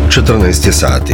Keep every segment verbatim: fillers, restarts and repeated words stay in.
četrnaest je sati.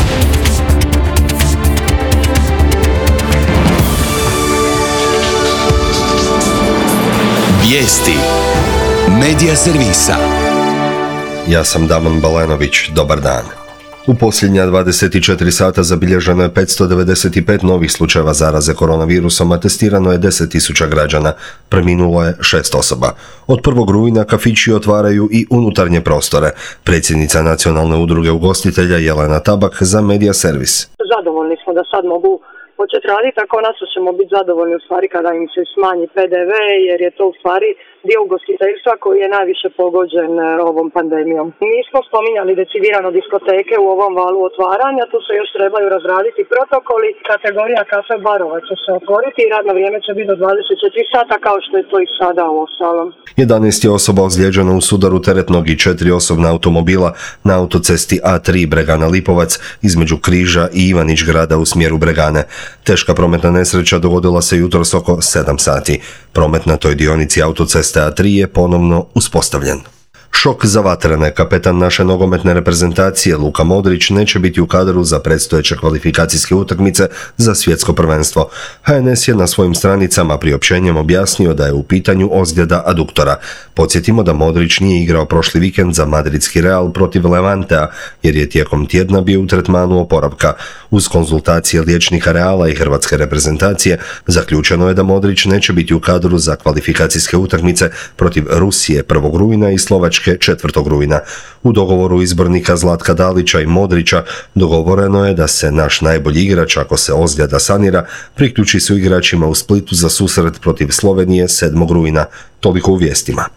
Vijesti Medija servisa. Ja sam Damon Balenović, dobar dan. U posljednja dvadeset četiri sata zabilježeno je petsto devedeset pet novih slučajeva zaraze koronavirusom, a testirano je deset tisuća građana. Preminulo je šest osoba. Od prvog rujna kafići otvaraju i unutarnje prostore. Predsjednica Nacionalne udruge ugostitelja Jelena Tabak za Medija servis. Zadovoljni smo da sad mogu početi raditi, a konačno ćemo biti zadovoljni u stvari kada im se smanji P D V, jer je to u stvari dio ugostiteljstva koji je najviše pogođen ovom pandemijom. Nismo spominjali decidirano diskoteke u ovom valu otvaranja, tu se još trebaju razraditi protokoli. Kategorija kafe barova će se otvoriti i radno vrijeme će biti do dvadeset četiri sata, kao što je to i sada u ostalom. jedanaest je osoba ozlijeđeno u sudaru teretnog i četiri osobna automobila na autocesti A tri Bregana Lipovac između Križa i Ivanić Grada u smjeru Bregane. Teška prometna nesreća dogodila se jutros oko sedam sati. Promet na toj dionici autoceste A tri je ponovno uspostavljen. Šok za vatrene. Kapetan naše nogometne reprezentacije Luka Modrić neće biti u kadru za predstojeće kvalifikacijske utakmice za svjetsko prvenstvo. H N S je na svojim stranicama priopćenjem objasnio da je u pitanju ozljeda aduktora. Podsjetimo da Modrić nije igrao prošli vikend za madridski Real protiv Levantea, jer je tijekom tjedna bio u tretmanu oporavka. Uz konzultacije liječnika Reala i hrvatske reprezentacije zaključeno je da Modrić neće biti u kadru za kvalifikacijske utakmice protiv Rusije prvog rujna i Slovačke četvrtog rujna. U dogovoru izbornika Zlatka Dalića i Modrića dogovoreno je da se naš najbolji igrač, ako se ozljeda sanira, priključi su igračima u Splitu za susret protiv Slovenije sedmog rujna. Toliko u vijestima.